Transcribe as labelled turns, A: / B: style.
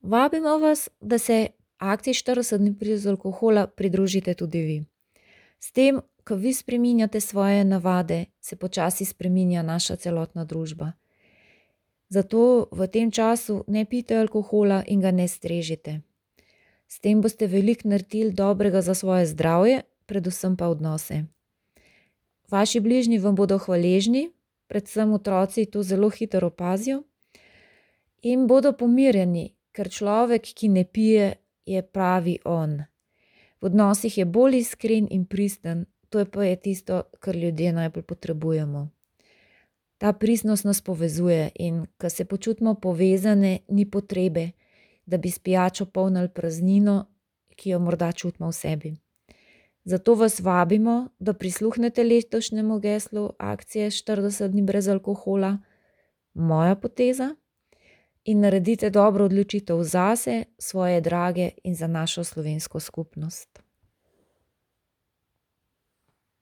A: Vabimo vas, da se akciji 40 dni brez alkohola pridružite tudi vi. S tem, ko vi spreminjate svoje navade, se počasi spreminja naša celotna družba. Zato v tem času ne pijte alkohola in ga ne strežite. S tem boste veliko naredili dobrega za svoje zdravje, predvsem pa odnose. Vaši bližnji vam bodo hvaležni, predvsem otroci to zelo hitro opazijo, in bodo pomirjeni, ker človek, ki ne pije, je pravi on. V odnosih je bolj iskren in pristen, to pa je tisto, kar ljudje najbolj potrebujemo. Ta pristnost nas povezuje in ko se počutimo povezane, ni potrebe, da bi s pijačo polnili praznino, ki jo morda čutimo v sebi. Zato vas vabimo, da prisluhnete letošnjemu geslu akcije 40 dni brez alkohola, moja poteza, in naredite dobro odločitev zase, svoje drage in za našo slovensko skupnost.